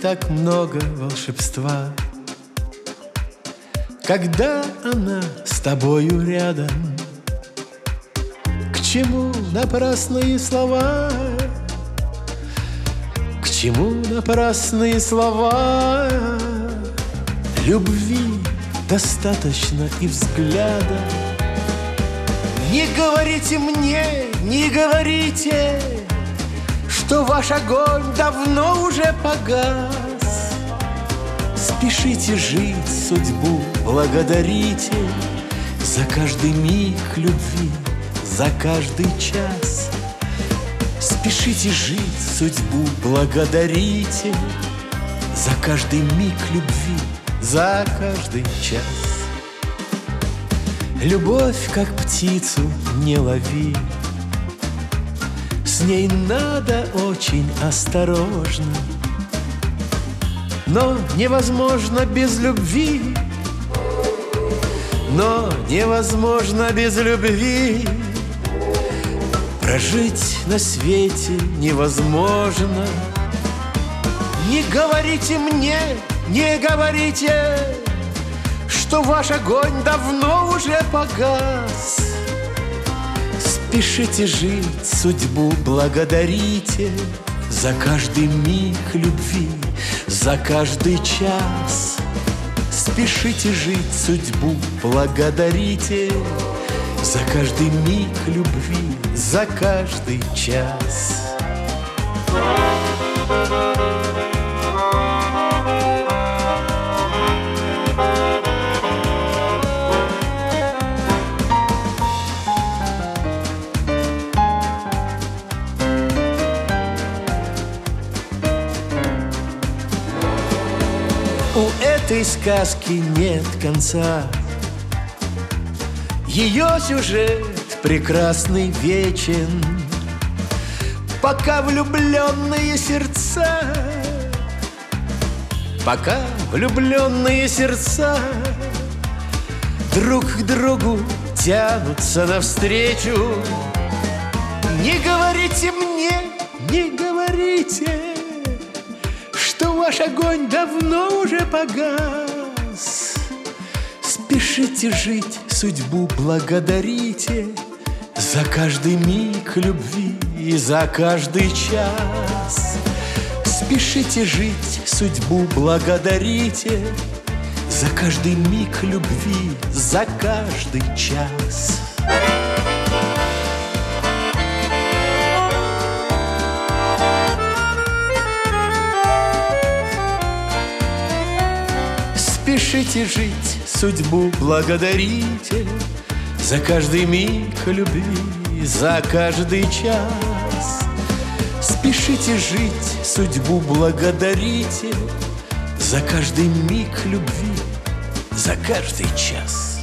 так много волшебства, когда она с тобою рядом. К чему напрасные слова? К чему напрасные слова? Любви достаточно и взгляда. Не говорите мне, не говорите, что ваш огонь давно уже погас. Спешите жить, судьбу благодарите за каждый миг любви, за каждый час. Спешите жить, судьбу благодарите за каждый миг любви, за каждый час. Любовь, как птицу, не лови, с ней надо очень осторожно. Но невозможно без любви, но невозможно без любви. Прожить на свете невозможно. Не говорите мне, не говорите, что ваш огонь давно уже погас. Спешите жить, судьбу благодарите за каждый миг любви, за каждый час. Спешите жить, судьбу благодарите за каждый миг любви, за каждый час. У этой сказки нет конца. Ее сюжет прекрасный, вечен, пока влюбленные сердца, пока влюбленные сердца друг к другу тянутся навстречу. Не говорите мне, не говорите, что ваш огонь давно уже погас. Спешите жить, судьбу благодарите за каждый миг любви и за каждый час. Спешите жить, судьбу благодарите за каждый миг любви, за каждый час. Спешите жить, судьбу благодарите за каждый миг любви, за каждый час. Спешите жить, судьбу благодарите за каждый миг любви, за каждый час.